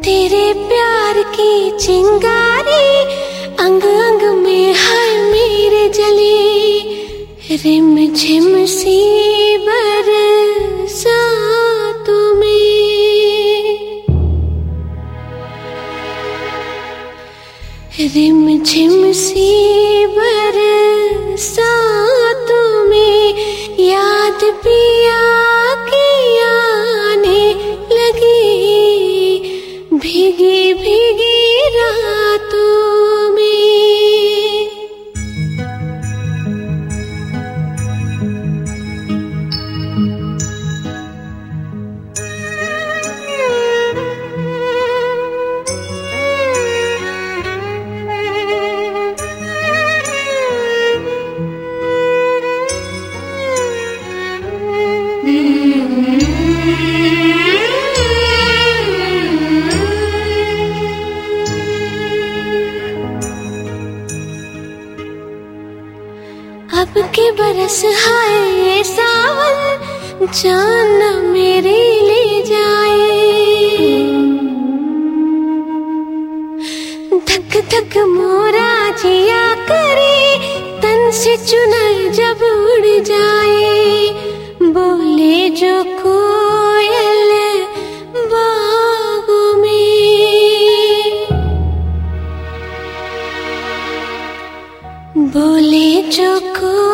तेरे प्यार की चिंगारी अंग अंग में हर मेरे जले। रिम झिम सी बरसातों में, रिम झिम सी बरसातों में याद पिया की आने लगी भीगी भीगी रातों में। अब के बरस हाय सावन जान मेरी ले जाए। धक धक मोरा जिया करे तन से चुनर जब उड़ जाए। बोले जो कोयल बागों में, बोले जो कोयल